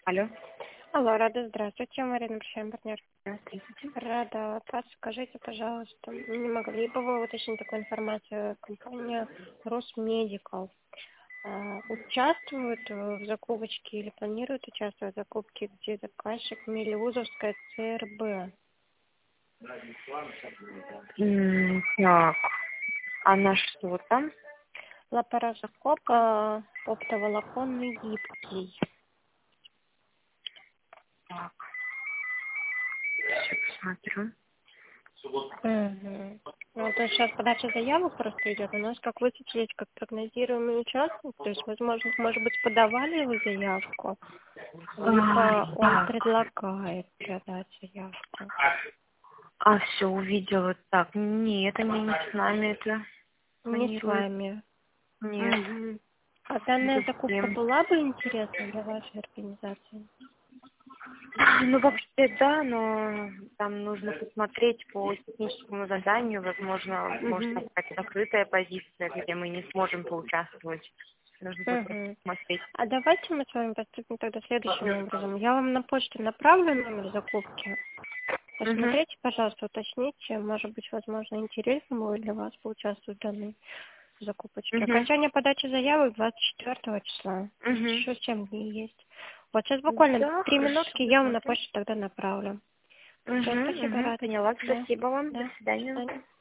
Алло. Алло, Рада, здравствуйте, Марина, прощаем партнер. Здравствуйте. Рада, подскажите, пожалуйста, не могли бы вы уточнить такую информацию? Компания Росмедикал участвует в закупочке или планирует участвовать в закупке, где заказчик Мелеузовская ЦРБ? Так, а на что там? Лапароскоп оптоволоконный гибкий. Так, сейчас посмотрю. Угу. Ну, то есть сейчас подача заявок просто идет. У нас как высветились, как прогнозируемый участник. То есть, возможно, может быть, подавали вы заявку, либо он Так, предлагает подать заявку. все, увидела. Так, нет, они не с нами это Не с планируют. вами. Нет, Угу. А данная это закупка всем. была бы интересна для вашей организации? Ну, вообще, да, но там нужно посмотреть по техническому заданию. Возможно, может Угу. быть, какая-то закрытая позиция, где мы не сможем поучаствовать. Нужно будет просто Угу. посмотреть. А давайте мы с вами поступим тогда следующим образом. Я вам на почту направлю номер закупки. Угу. Посмотрите, пожалуйста, уточните. Может быть, возможно, интересно будет для вас поучаствовать в данной закупочке. Угу. Окончание подачи заявок 24 числа. Угу. Еще 7 дней есть. Вот сейчас буквально Да, 3 хорошо, минутки, я вам на посмотрим. почту тогда направлю. Угу, Все, спасибо, угу, Рада. поняла. Да, Спасибо вам. До да, до свидания. свидания.